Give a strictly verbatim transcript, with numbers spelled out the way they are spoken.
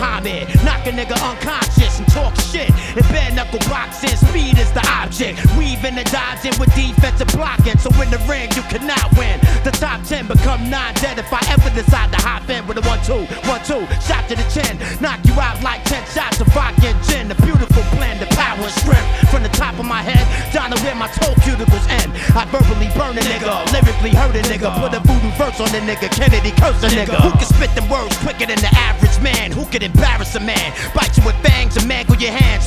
Muhammad. Knock a nigga unconscious and talk shit. In bare knuckle boxing, speed is the object. Weaving and dodging with defensive blocking. So in the ring, you cannot win. The top ten become nine dead if I ever decide to hop in with a one two, one two, shot to the chin. Knock you out like ten shots of vodka and gin. A beautiful plan, the power and strength. From the top of my head down to where my toe cuticles end. I verbally burn a nigga, lyrically hurt a nigga. Put a voodoo verse on the nigga, Kennedy curse a nigga. Who can spit them words quicker than the average man? Who can embarrass a man? Bite you with fangs and mangle your hands.